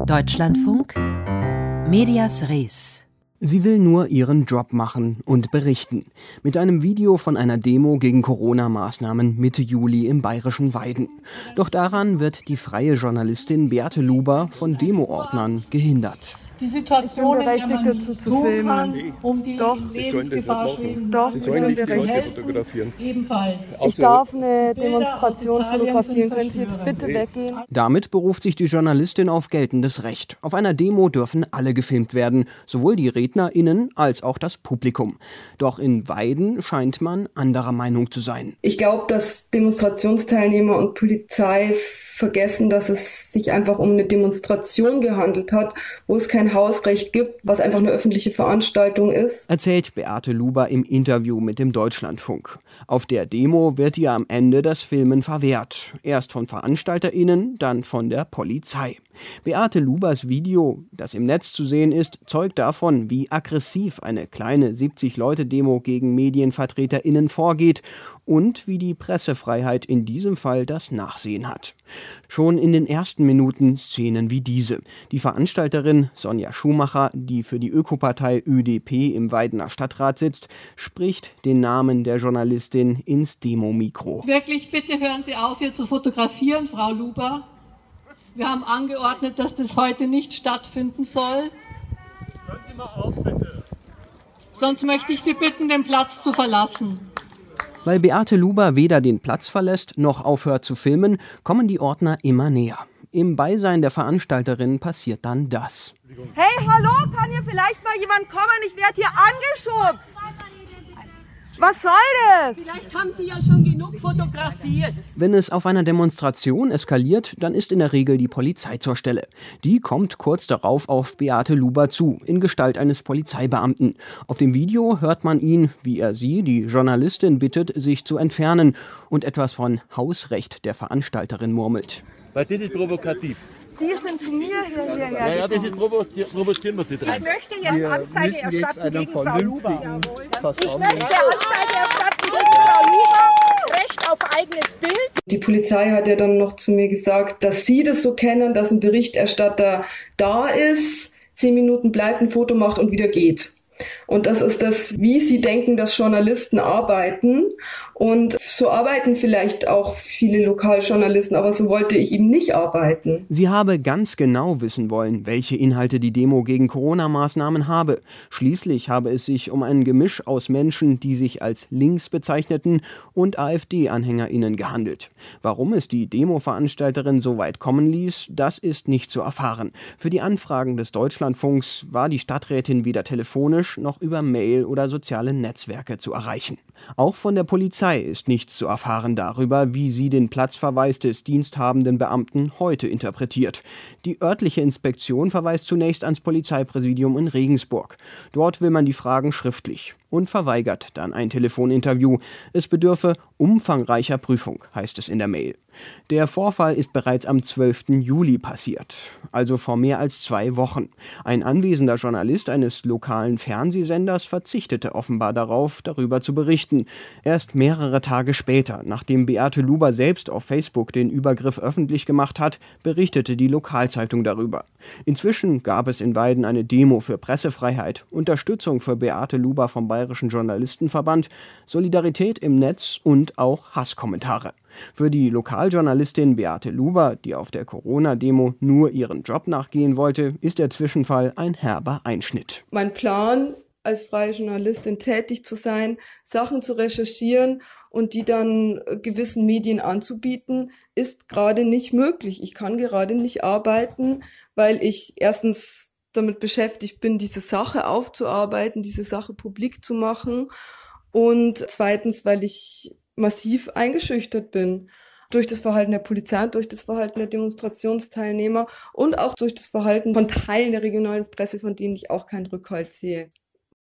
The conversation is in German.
Deutschlandfunk, Medias Res. Sie will nur ihren Job machen und berichten. Mit einem Video von einer Demo gegen Corona-Maßnahmen Mitte Juli im bayerischen Weiden. Doch daran wird die freie Journalistin Beate Luber von Demo-Ordnern gehindert. Die Situation, berechtigt dazu zu filmen. Um die Doch, Lebensgefahr stehen. Doch, Sie sollen nicht die Leute fotografieren. Ebenfalls. Ich darf eine Demonstration fotografieren. Können Sie jetzt bitte weggehen? Damit beruft sich die Journalistin auf geltendes Recht. Auf einer Demo dürfen alle gefilmt werden, sowohl die RednerInnen als auch das Publikum. Doch in Weiden scheint man anderer Meinung zu sein. Ich glaube, dass Demonstrationsteilnehmer und Polizei vergessen, dass es sich einfach um eine Demonstration gehandelt hat, wo es kein Hausrecht gibt, was einfach eine öffentliche Veranstaltung ist. Erzählt Beate Luber im Interview mit dem Deutschlandfunk. Auf der Demo wird ihr am Ende das Filmen verwehrt. Erst von VeranstalterInnen, dann von der Polizei. Beate Lubers Video, das im Netz zu sehen ist, zeugt davon, wie aggressiv eine kleine 70-Leute-Demo gegen MedienvertreterInnen vorgeht und wie die Pressefreiheit in diesem Fall das Nachsehen hat. Schon in den ersten Minuten Szenen wie diese. Die Veranstalterin Sonja Schumacher, die für die Ökopartei ÖDP im Weidener Stadtrat sitzt, spricht den Namen der Journalistin ins Demomikro. Wirklich, bitte hören Sie auf, hier zu fotografieren, Frau Luber. Wir haben angeordnet, dass das heute nicht stattfinden soll. Hören Sie mal auf, bitte. Sonst möchte ich Sie bitten, den Platz zu verlassen. Weil Beate Luber weder den Platz verlässt noch aufhört zu filmen, kommen die Ordner immer näher. Im Beisein der Veranstalterin passiert dann das. Hey, hallo, kann hier vielleicht mal jemand kommen? Ich werde hier angeschubst. Was soll das? Vielleicht haben Sie ja schon genug fotografiert. Wenn es auf einer Demonstration eskaliert, dann ist in der Regel die Polizei zur Stelle. Die kommt kurz darauf auf Beate Luber zu, in Gestalt eines Polizeibeamten. Auf dem Video hört man ihn, wie er sie, die Journalistin, bittet, sich zu entfernen und etwas von Hausrecht der Veranstalterin murmelt. Weil das ist provokativ. Die sind zu mir hierher. Ja, das ist provozieren wir sie dran. Ich möchte jetzt Anzeige erstatten gegen Frau Luber. Ich möchte Fassung. Anzeige erstatten gegen Frau Luber. Recht auf eigenes Bild. Die Polizei hat ja dann noch zu mir gesagt, dass sie das so kennen, dass ein Berichterstatter da ist, 10 Minuten bleibt, ein Foto macht und wieder geht. Und das ist das, wie sie denken, dass Journalisten arbeiten. Und so arbeiten vielleicht auch viele Lokaljournalisten, aber so wollte ich eben nicht arbeiten. Sie habe ganz genau wissen wollen, welche Inhalte die Demo gegen Corona-Maßnahmen habe. Schließlich habe es sich um ein Gemisch aus Menschen, die sich als links bezeichneten, und AfD-AnhängerInnen gehandelt. Warum es die Demo-Veranstalterin so weit kommen ließ, das ist nicht zu erfahren. Für die Anfragen des Deutschlandfunks war die Stadträtin weder telefonisch noch über Mail oder soziale Netzwerke zu erreichen. Auch von der Polizei ist nichts zu erfahren darüber, wie sie den Platzverweis des diensthabenden Beamten heute interpretiert. Die örtliche Inspektion verweist zunächst ans Polizeipräsidium in Regensburg. Dort will man die Fragen schriftlich und verweigert dann ein Telefoninterview. Es bedürfe umfangreicher Prüfung, heißt es in der Mail. Der Vorfall ist bereits am 12. Juli passiert, also vor mehr als 2 Wochen. Ein anwesender Journalist eines lokalen Fernsehsenders verzichtete offenbar darauf, darüber zu berichten. Erst mehrere Tage später, nachdem Beate Luber selbst auf Facebook den Übergriff öffentlich gemacht hat, berichtete die Lokalzeitung darüber. Inzwischen gab es in Weiden eine Demo für Pressefreiheit, Unterstützung für Beate Luber vom Bayerischen Journalistenverband, Solidarität im Netz und auch Hasskommentare. Für die Lokaljournalistin Beate Luber, die auf der Corona-Demo nur ihren Job nachgehen wollte, ist der Zwischenfall ein herber Einschnitt. Mein Plan, als freie Journalistin tätig zu sein, Sachen zu recherchieren und die dann gewissen Medien anzubieten, ist gerade nicht möglich. Ich kann gerade nicht arbeiten, weil ich erstens damit beschäftigt bin, diese Sache aufzuarbeiten, diese Sache publik zu machen, und zweitens, weil ich massiv eingeschüchtert bin durch das Verhalten der Polizei, durch das Verhalten der Demonstrationsteilnehmer und auch durch das Verhalten von Teilen der regionalen Presse, von denen ich auch keinen Rückhalt sehe.